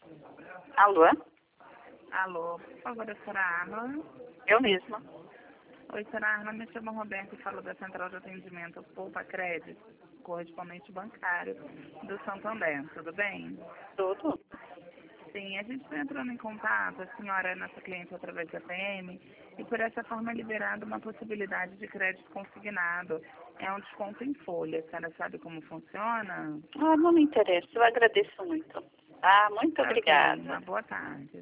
Alô? Alô, por favor, a senhora Arla. Eu mesma. Oi, senhora Arla, me chamo Roberto e falo da Central de Atendimento Poupa Crédito, correspondente bancário do Santander, tudo bem? Tudo? Sim, a gente está entrando em contato, a senhora é nossa cliente através da PM, e por essa forma é liberada uma possibilidade de crédito consignado. É um desconto em folha, a senhora sabe como funciona? Ah, não me interessa. Eu agradeço muito. Ah, muito Ok, obrigada. uma boa tarde.